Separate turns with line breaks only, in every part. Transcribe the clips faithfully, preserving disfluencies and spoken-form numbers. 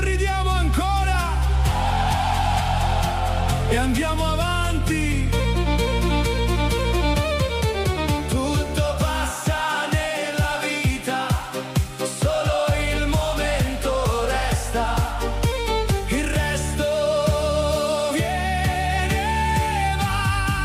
sorridiamo ancora e andiamo avanti. Tutto passa nella vita, solo il momento resta, il resto viene e va.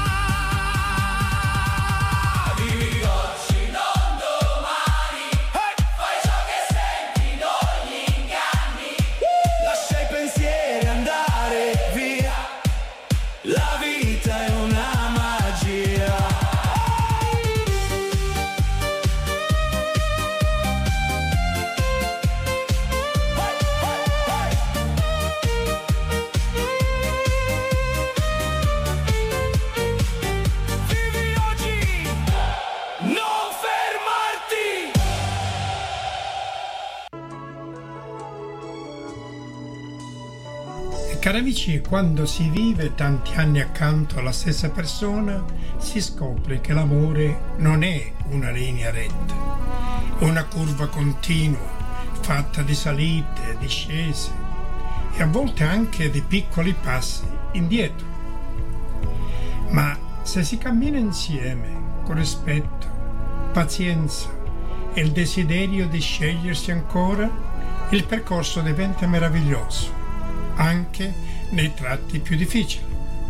Vivi oggi, non domani, hey! Fai ciò che senti, non gli inganni, lascia i pensieri andare via. La vita è una magia. Vivi oggi, non fermarti.
Cari amici, quando si vive tanti anni accanto alla stessa persona, si scopre che l'amore non è una linea retta, è una curva continua, fatta di salite, discese e a volte anche di piccoli passi indietro. Ma se si cammina insieme con rispetto, pazienza e il desiderio di scegliersi ancora, il percorso diventa meraviglioso, anche nei tratti più difficili.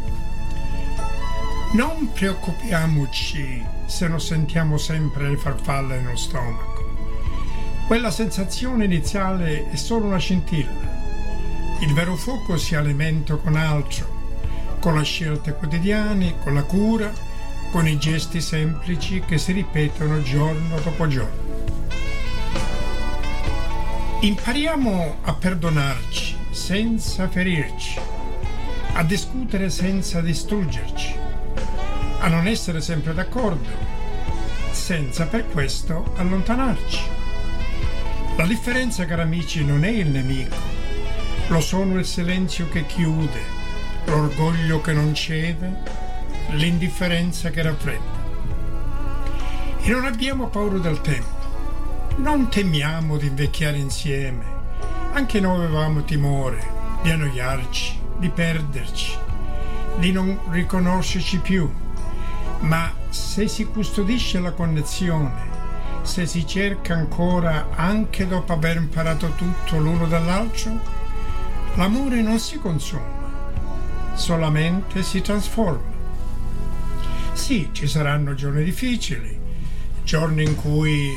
Non preoccupiamoci se non sentiamo sempre le farfalle nello stomaco. Quella sensazione iniziale è solo una scintilla. Il vero fuoco si alimenta con altro, con le scelte quotidiane, con la cura, con i gesti semplici che si ripetono giorno dopo giorno. Impariamo a perdonarci senza ferirci, a discutere senza distruggerci, a non essere sempre d'accordo, senza per questo allontanarci. La differenza, cari amici, non è il nemico, lo sono il silenzio che chiude, l'orgoglio che non cede, l'indifferenza che raffredda. E non abbiamo paura del tempo, non temiamo di invecchiare insieme. Anche noi avevamo timore di annoiarci, di perderci, di non riconoscerci più, ma se si custodisce la connessione, se si cerca ancora anche dopo aver imparato tutto l'uno dall'altro, l'amore non si consuma, solamente si trasforma. Sì, ci saranno giorni difficili, giorni in cui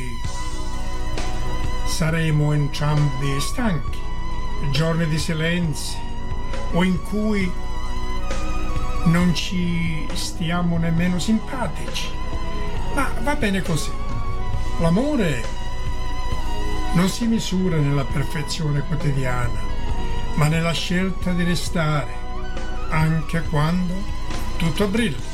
saremo entrambi stanchi, giorni di silenzi o in cui non ci stiamo nemmeno simpatici, ma va bene così. L'amore non si misura nella perfezione quotidiana, ma nella scelta di restare anche quando tutto brilla.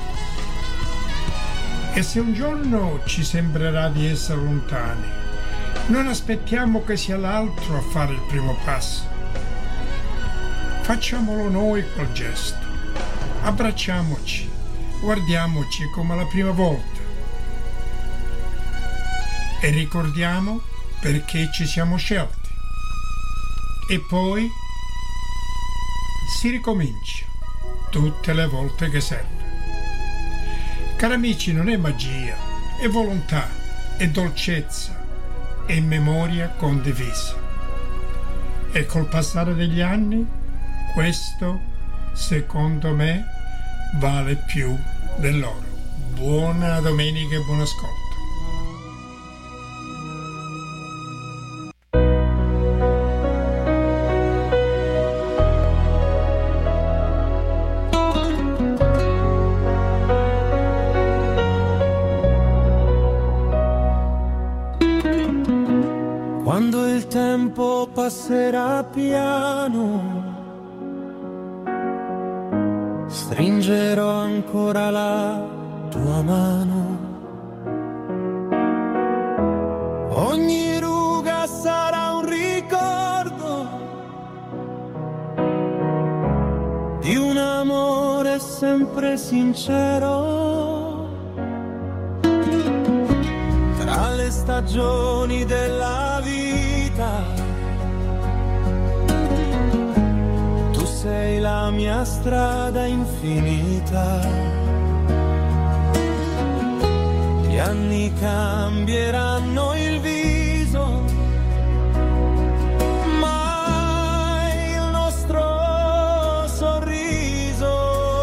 E se un giorno ci sembrerà di essere lontani, non aspettiamo che sia l'altro a fare il primo passo. Facciamolo noi quel gesto. Abbracciamoci, guardiamoci come la prima volta. E ricordiamo perché ci siamo scelti. E poi si ricomincia tutte le volte che serve. Cari amici, non è magia, è volontà, è dolcezza, e memoria condivisa. E col passare degli anni, questo, secondo me, vale più dell'oro. Buona domenica e buon ascolto.
Quando il tempo passerà piano, stringerò ancora la tua mano. Ogni ruga sarà un ricordo di un amore sempre sincero. Tra le stagioni della vita la mia strada infinita. Gli anni cambieranno il viso, ma il nostro sorriso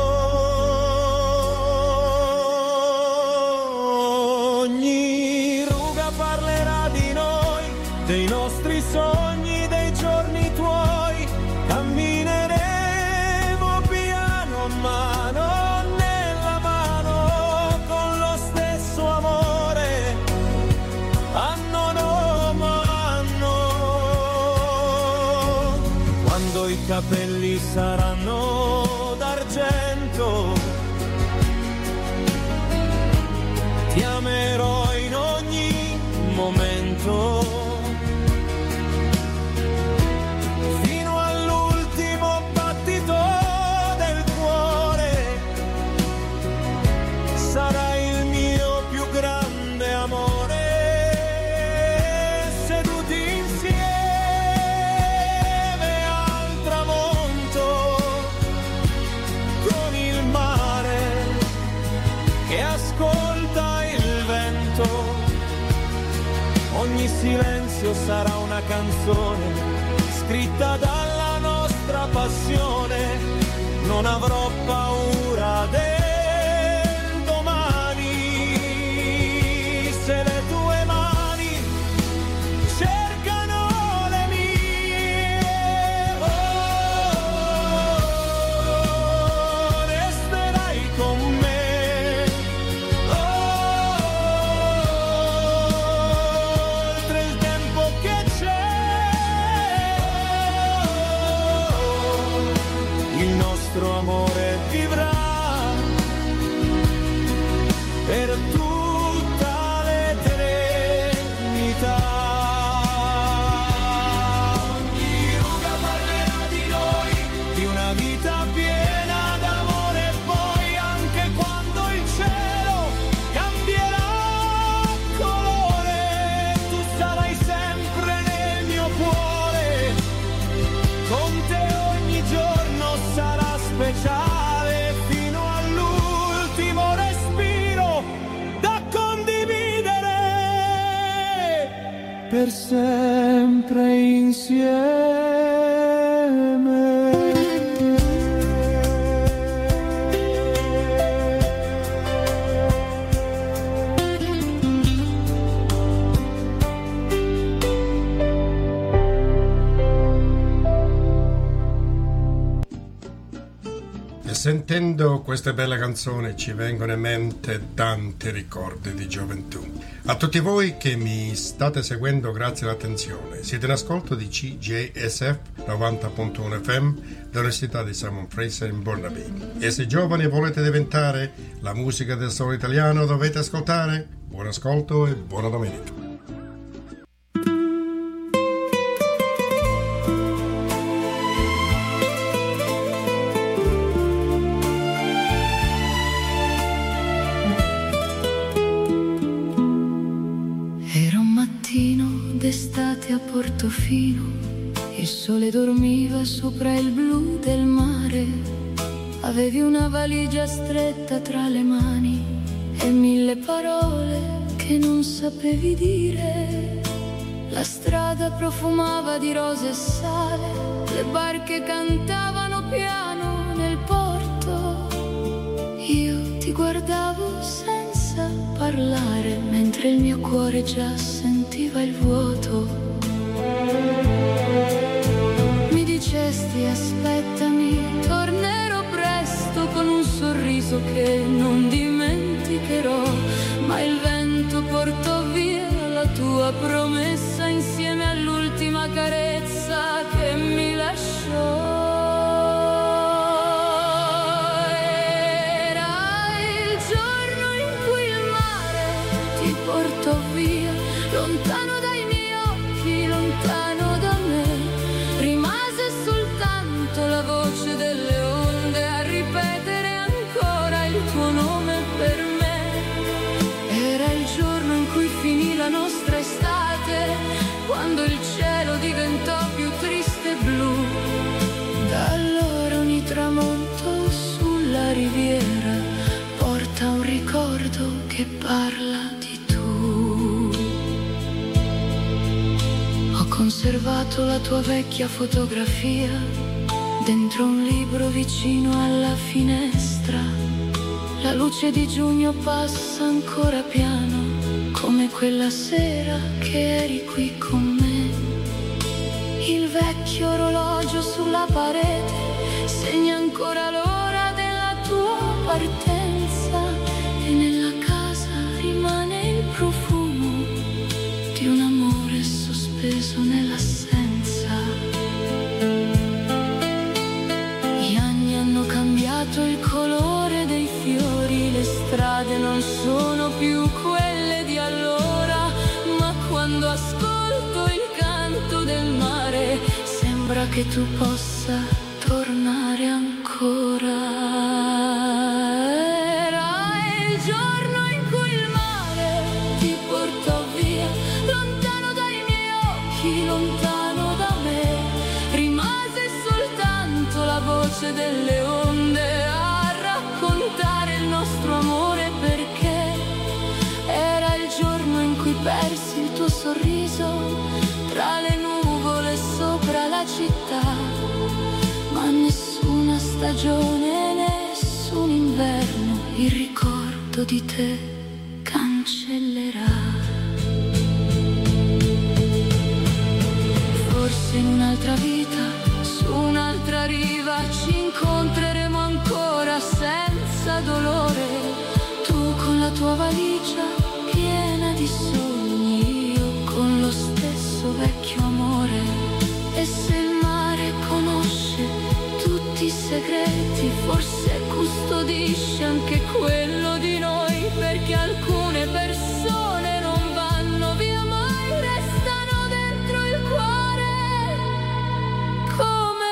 ogni ruga parlerà di noi, dei nostri sogni, dei giorni tuoi. Cammineremo piano mano nella mano con lo stesso amore, anno dopo anno. Quando i capelli saranno d'argento, ti amerò in ogni momento. Ogni silenzio sarà una canzone scritta dalla nostra passione. Non avrò paura del domani se le tue mani cercano le mie. Oh, resterai con me. Amore vivrà per tutta l'eternità. Ogni ruga parlerà di noi, di una vita piena d'amore, e poi anche quando il cielo cambierà colore, tu sarai sempre nel mio cuore. Con te ogni giorno sarà speciale fino all'ultimo respiro da condividere per sempre insieme.
Sentendo queste belle canzoni ci vengono in mente tanti ricordi di gioventù. A tutti voi che mi state seguendo, grazie all'attenzione. Siete in ascolto di C J S F novanta punto uno F M dell'Università di Simon Fraser in Burnaby. E se giovani e volete diventare la musica del solo italiano, dovete ascoltare. Buon ascolto e buona domenica.
D'estate a Portofino, il sole dormiva sopra il blu del mare. Avevi una valigia stretta tra le mani e mille parole che non sapevi dire. La strada profumava di rose e sale, le barche cantavano piano nel porto. Io ti guardavo senza parlare, mentre il mio cuore già sentiva il vuoto. Mi dicesti aspettami, tornerò presto con un sorriso che non dimenticherò, ma il vento portò via la tua promessa insieme all'ultima carezza che mi lasciò. Portò via, lontano dai miei occhi, lontano da me. Rimase soltanto la voce delle onde a ripetere ancora il tuo nome per me. Era il giorno in cui finì la nostra estate, che parla di tu. Ho conservato la tua vecchia fotografia dentro un libro vicino alla finestra. La luce di giugno passa ancora piano, come quella sera che eri qui con me. Il vecchio orologio sulla parete segna ancora l'ora della tua partenza e nella casa rimane il profumo di un amore sospeso nell'assenza. Gli anni hanno cambiato il colore dei fiori, le strade non sono più quelle di allora, ma quando ascolto il canto del mare sembra che tu possa tornare ancora. Era il giorno in cui il mare ti portò via, lontano dai miei occhi, lontano da me. Rimase soltanto la voce delle onde a raccontare il nostro amore, perché era il giorno in cui persi il tuo sorriso tra le nuvole sopra la città. Ma nessuna stagione, nessun inverno il ricordo di te cancellerà. Forse in un'altra vita, su un'altra riva, ci incontreremo ancora senza dolore. Tu con la tua valigia piena di sogni, io con lo stesso vecchio amore. E se il mare conosce tutti i segreti, forse custodisce anche quello di noi, perché alcune persone non vanno via mai, restano dentro il cuore come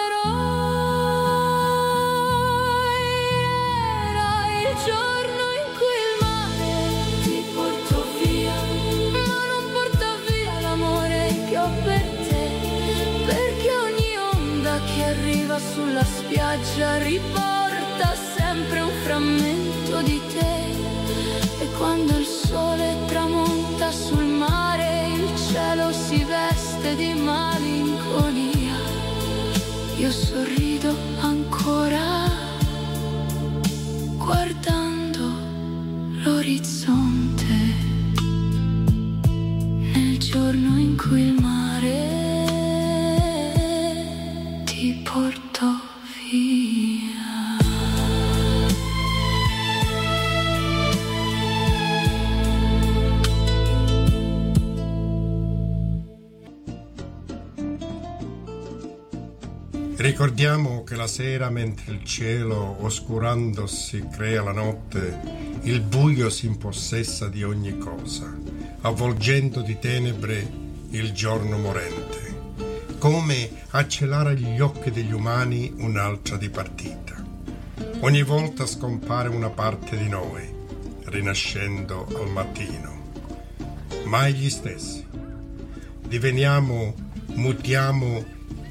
eroi. Era il giorno in cui il mare ti portò via, ma non portò via l'amore che ho per te, perché ogni onda che arriva sulla spiaggia riporta sempre un frammento di te. E quando il sole tramonta sul mare, il cielo si veste di malinconia. Io sorrido ancora guardando l'orizzonte, nel giorno in cui il mare ti portò via.
Ricordiamo che la sera, mentre il cielo oscurandosi crea la notte, il buio si impossessa di ogni cosa, avvolgendo di tenebre il giorno morente, come a celare agli occhi degli umani un'altra dipartita. Ogni volta scompare una parte di noi, rinascendo al mattino. Mai gli stessi. Diveniamo, mutiamo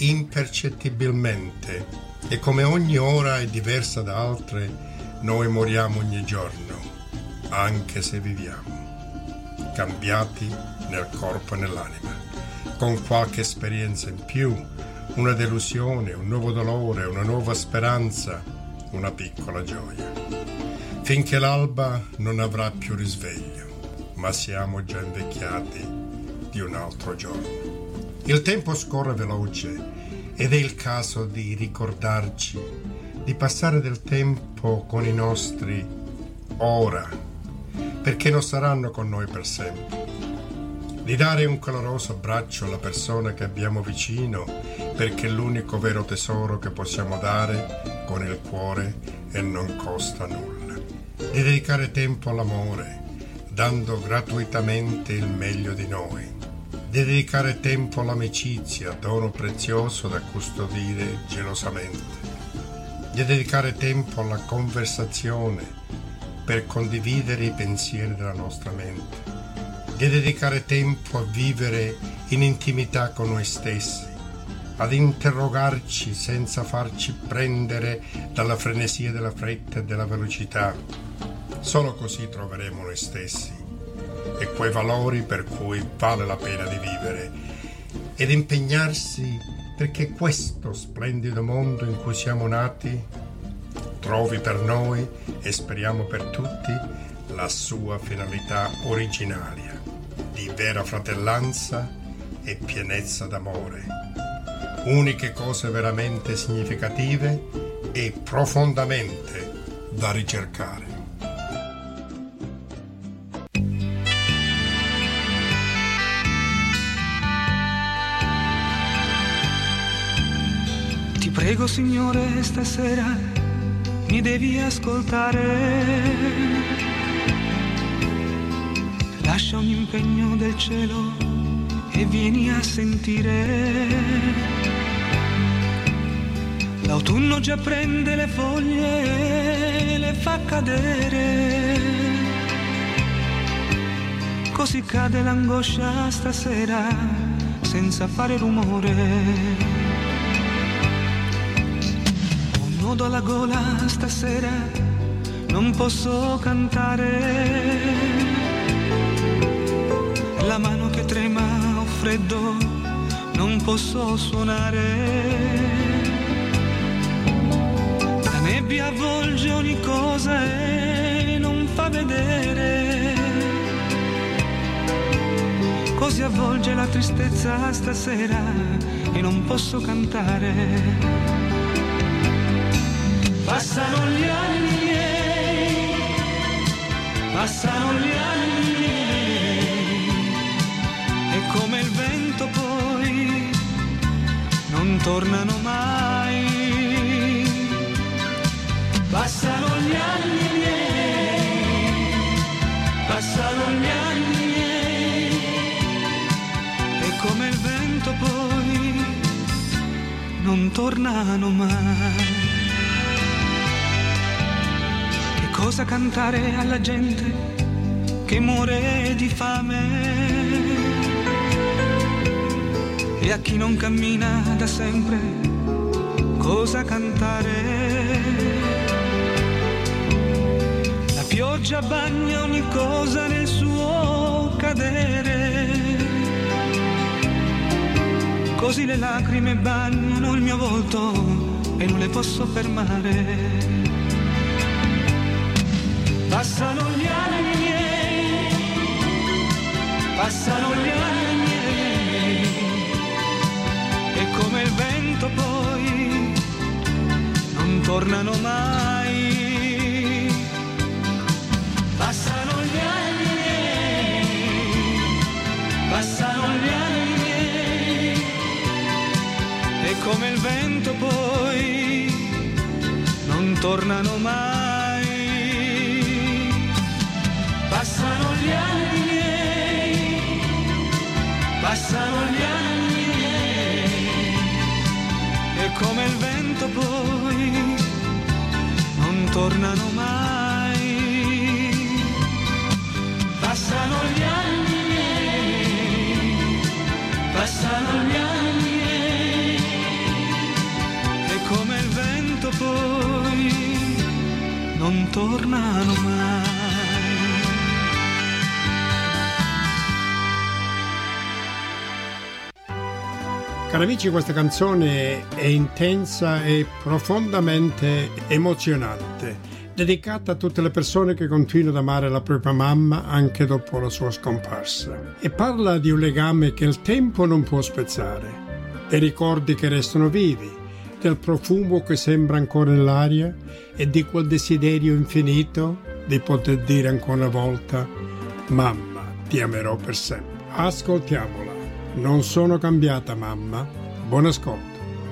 impercettibilmente, e come ogni ora è diversa da altre, noi moriamo ogni giorno, anche se viviamo, cambiati nel corpo e nell'anima, con qualche esperienza in più, una delusione, un nuovo dolore, una nuova speranza, una piccola gioia, finché l'alba non avrà più risveglio, ma siamo già invecchiati di un altro giorno. Il tempo scorre veloce ed è il caso di ricordarci di passare del tempo con i nostri ora, perché non saranno con noi per sempre. Di dare un caloroso abbraccio alla persona che abbiamo vicino, perché è l'unico vero tesoro che possiamo dare con il cuore e non costa nulla. Di dedicare tempo all'amore, dando gratuitamente il meglio di noi. Di dedicare tempo all'amicizia, dono prezioso da custodire gelosamente. Di dedicare tempo alla conversazione per condividere i pensieri della nostra mente. Di dedicare tempo a vivere in intimità con noi stessi, ad interrogarci senza farci prendere dalla frenesia della fretta e della velocità, Solo così troveremo noi stessi e quei valori per cui vale la pena di vivere ed impegnarsi perché questo splendido mondo in cui siamo nati trovi per noi e speriamo per tutti la sua finalità originaria di vera fratellanza e pienezza d'amore, uniche cose veramente significative e profondamente da ricercare.
Ti prego, Signore, stasera mi devi ascoltare. Lascia ogni impegno del cielo e vieni a sentire. L'autunno già prende le foglie e le fa cadere. Così cade l'angoscia stasera senza fare rumore. Ho un nodo alla gola stasera, non posso cantare. La mano che trema, ho freddo, non posso suonare. La nebbia avvolge ogni cosa e non fa vedere. Così avvolge la tristezza stasera e non posso cantare. Passano gli anni miei, passano gli anni miei, e come il vento poi non tornano mai. Passano gli anni miei, passano gli anni miei, e come il vento poi non tornano mai. Che cosa cantare alla gente che muore di fame? E a chi non cammina da sempre, cosa cantare? La pioggia bagna ogni cosa nel suo cadere, così le lacrime bagnano il mio volto e non le posso fermare. Passano gli anni miei, passano gli anni miei, e come il vento poi non tornano mai. Passano gli anni miei, passano gli anni miei, e come il vento poi non tornano mai. Passano gli anni miei, passano gli anni miei, e come il vento poi non tornano mai. Passano gli anni miei, passano gli anni miei, e come il vento poi non tornano mai.
Cari amici, questa canzone è intensa e profondamente emozionante, dedicata a tutte le persone che continuano ad amare la propria mamma anche dopo la sua scomparsa, e parla di un legame che il tempo non può spezzare, dei ricordi che restano vivi, del profumo che sembra ancora nell'aria e di quel desiderio infinito di poter dire ancora una volta: mamma, ti amerò per sempre. Ascoltiamola. Non sono cambiata, mamma. Buon ascolto.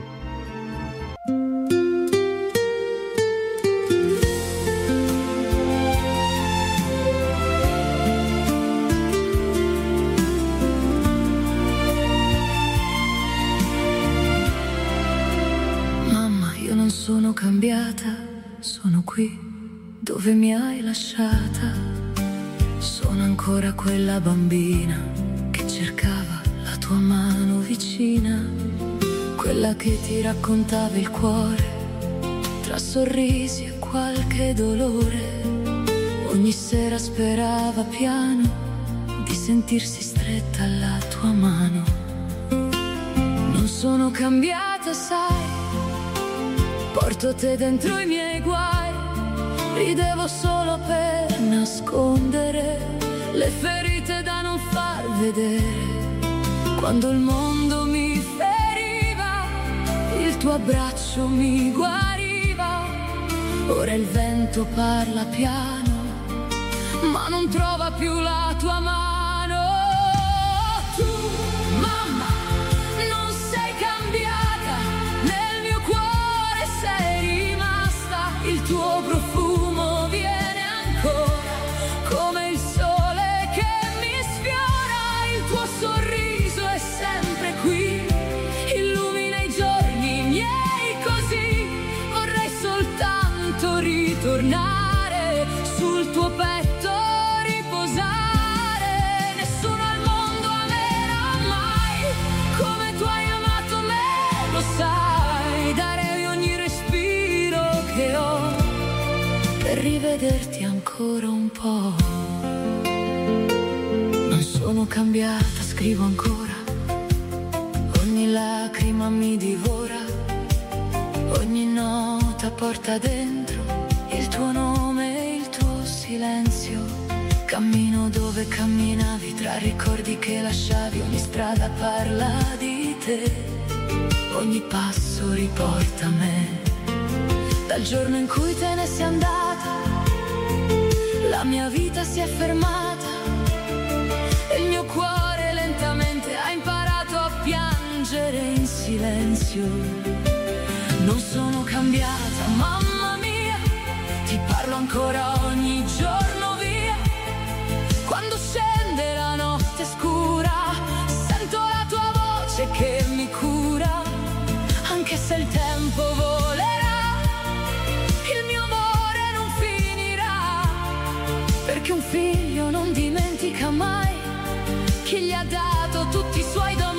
Mamma, io non sono cambiata, sono qui dove mi hai lasciata. Sono ancora quella bambina che cercava la tua mano vicina, quella che ti raccontava il cuore tra sorrisi e qualche dolore. Ogni sera sperava piano di sentirsi stretta alla tua mano. Non sono cambiata, sai, porto te dentro i miei guai. Ridevo solo per nascondere le ferite da non far vedere. Quando il mondo mi feriva, il tuo abbraccio mi guariva. Ora il vento parla piano, ma non trova più la tua mano. Tu, mamma, non sei cambiata, nel mio cuore sei rimasta. Il tuo profumo viene ancora come il sole che mi sfiora. Il tuo sorriso è sempre qui, illumina i giorni miei così. Vorrei soltanto ritornare sul tuo petto, riposare. Nessuno al mondo amerà mai come tu hai amato me, lo sai. Darei ogni respiro che ho per rivederti ancora un po'. Non sono cambiata, scrivo ancora. Ogni lacrima mi divora, ogni nota porta dentro il tuo nome e il tuo silenzio. Cammino dove camminavi, tra ricordi che lasciavi. Ogni strada parla di te, ogni passo riporta me. Dal giorno in cui te ne sei andata, la mia vita si è fermata e il mio cuore lentamente ha imparato a piangere in silenzio. Non sono cambiata, mamma mia, ti parlo ancora ogni giorno via. Quando scende la notte scura, sento la tua voce che mi cura. Anche se il tempo volerà, il mio amore non finirà, perché un figlio non dimentica mai chi gli ha dato tutti i suoi domani.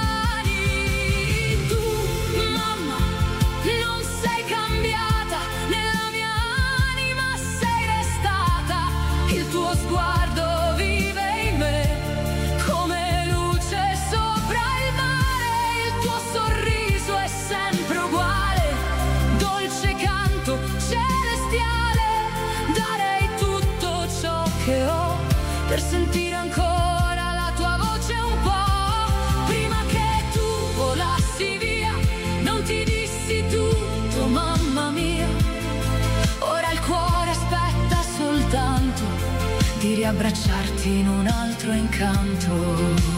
Tu, mamma, non sei cambiata, nella mia anima sei restata. Il tuo sguardo vive in me come luce sopra il mare. Il tuo sorriso è sempre uguale, dolce canto celestiale. Darei tutto ciò che ho per sentire ancora la tua voce un po'. Prima che tu volassi via, non ti dissi tutto, mamma mia. Ora il cuore aspetta soltanto di riabbracciarti in un altro incanto.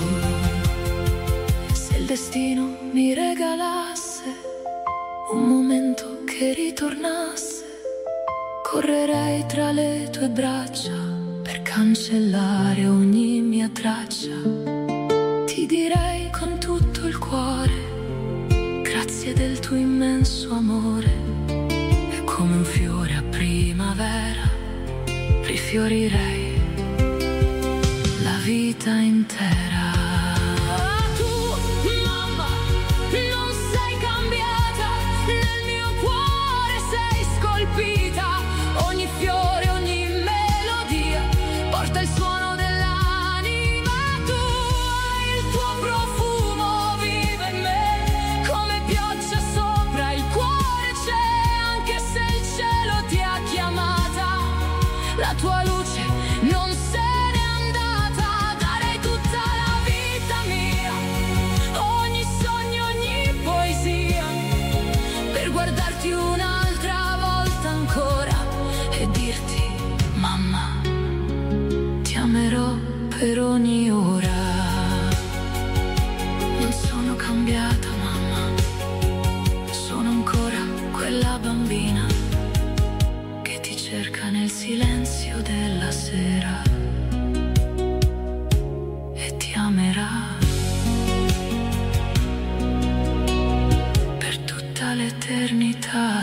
Se il destino mi regalasse un momento che ritornasse, correrei tra le tue braccia per cancellare ogni mia traccia. Ti direi con tutto il cuore, grazie del tuo immenso amore. E come un fiore a primavera rifiorirei la vita intera. Tu, mamma, non sei cambiata, nel mio cuore sei scolpita. Ogni fiore, ogni melodia porta il suono dell'anima tua. Il tuo profumo vive in me come pioggia sopra il cuore c'è. Anche se il cielo ti ha chiamata, la tua luce non se n'è andata. Darei tutta la vita mia, ogni sogno, ogni poesia, per guardarti un'altra volta ancora e dirti: mamma, ti amerò per ogni ora. Non sono cambiata, mamma, sono ancora quella bambina che ti cerca nel silenzio della sera e ti amerà per tutta l'eternità.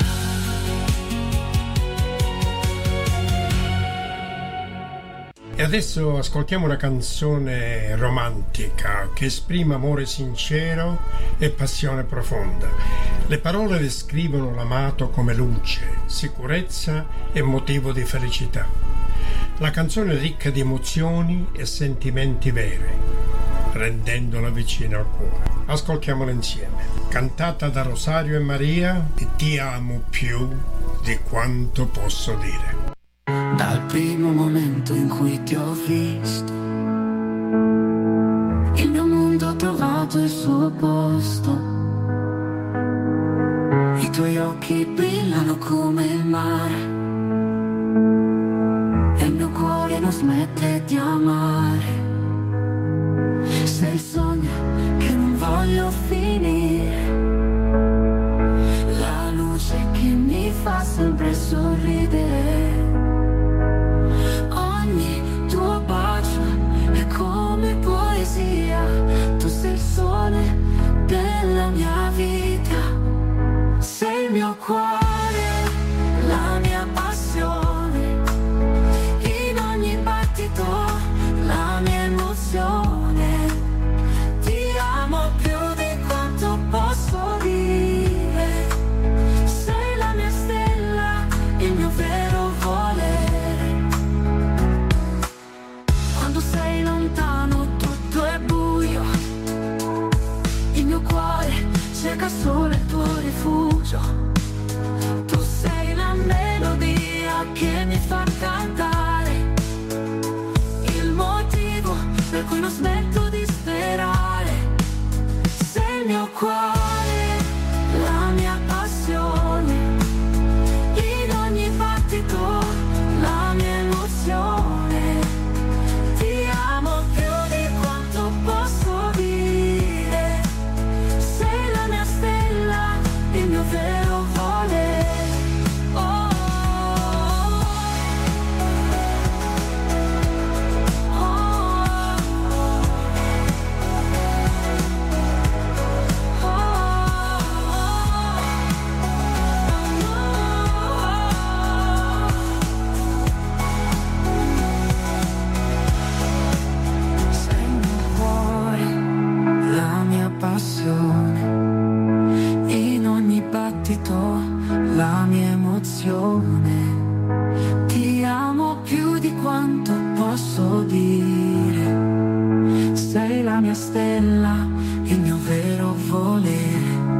E adesso ascoltiamo una canzone romantica che esprime amore sincero e passione profonda. Le parole descrivono l'amato come luce, sicurezza e motivo di felicità. La canzone è ricca di emozioni e sentimenti veri, rendendola vicina al cuore. Ascoltiamola insieme. Cantata da Rosario e Maria, e Ti amo più di quanto posso dire.
Dal primo momento in cui ti ho visto, il mio mondo ha trovato il suo posto. I tuoi occhi brillano come il mare e il mio cuore non smette di amare. Sei il sogno che non voglio finire, la luce che mi fa sempre sorridere. Ogni tuo bacio è come poesia, tu sei il sole della mia vita. Sei il mio cuore, la mia passione, in ogni battito la mia emozione. Ti amo più di quanto posso dire, sei la mia stella, il mio vero volere. Quando sei lontano tutto è buio, il mio cuore cerca solo il tuo rifugio. Tu sei la melodia che mi fa cantare, il motivo per cui non smetto di sperare. Sei il mio cuore, la mia passione, in ogni battito la mia emozione. Ti amo più di quanto posso dire, sei la mia stella, il mio vero volere. Oh, oh, oh, sei il mio cuore, la mia passione, in ogni battito la mia emozione. Ti amo più di quanto posso dire, sei la mia stella, il mio vero volere.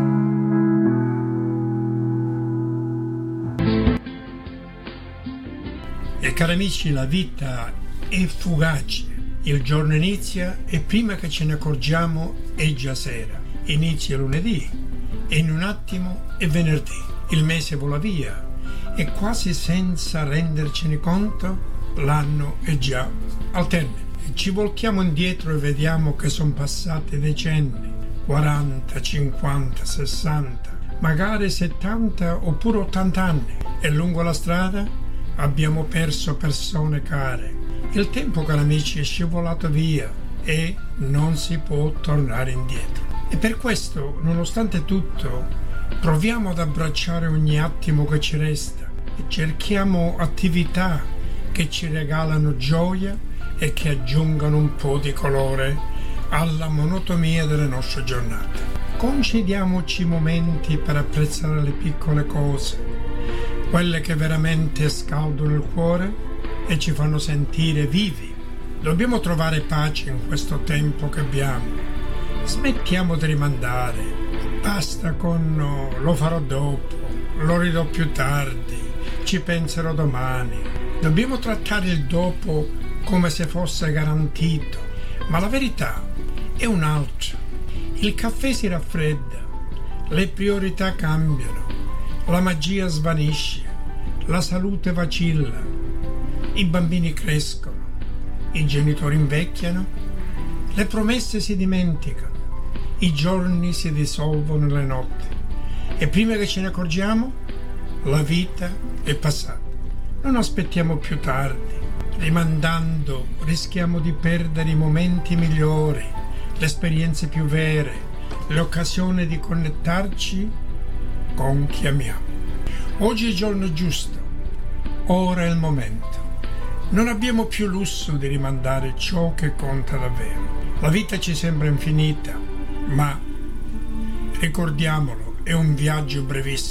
E cari amici, la vita è fugace, il giorno inizia e prima che ce ne accorgiamo è già sera. Inizia lunedì e in un attimo è venerdì. Il mese vola via e quasi senza rendercene conto l'anno è già al termine. Ci voltiamo indietro e vediamo che sono passati decenni, quaranta, cinquanta, sessanta, magari settanta oppure ottanta anni, e lungo la strada abbiamo perso persone care. Il tempo, cari amici, è scivolato via e non si può tornare indietro. E per questo, nonostante tutto, proviamo ad abbracciare ogni attimo che ci resta e cerchiamo attività che ci regalano gioia e che aggiungano un po' di colore alla monotonia delle nostre giornate. Concediamoci momenti per apprezzare le piccole cose, quelle che veramente scaldano il cuore e ci fanno sentire vivi. Dobbiamo trovare pace in questo tempo che abbiamo. Smettiamo di rimandare, basta con no, lo farò dopo, lo ridò più tardi, ci penserò domani. Dobbiamo trattare il dopo come se fosse garantito, ma la verità è un'altra. Il caffè si raffredda, le priorità cambiano, la magia svanisce, la salute vacilla, i bambini crescono, i genitori invecchiano, le promesse si dimenticano, i giorni si dissolvono nelle notti e prima che ce ne accorgiamo la vita è passata. Non aspettiamo più tardi, rimandando rischiamo di perdere i momenti migliori, le esperienze più vere, le occasioni di connetterci con chi amiamo. Oggi è il giorno giusto, ora è il momento. Non abbiamo più lusso di rimandare ciò che conta davvero. La vita ci sembra infinita, ma ricordiamolo, è un viaggio brevissimo.